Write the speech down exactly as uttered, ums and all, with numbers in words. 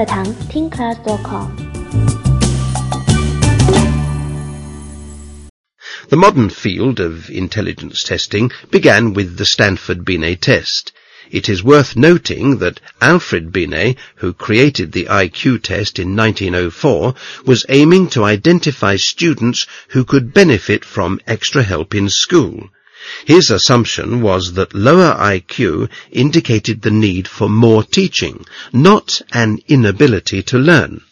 课堂 teen class dot com。 The modern field of intelligence testing began with the Stanford Binet test. It is worth noting that Alfred Binet, who created the I Q test in nineteen oh four, was aiming to identify students who could benefit from extra help in school. His assumption was that lower I Q indicated the need for more teaching, not an inability to learn.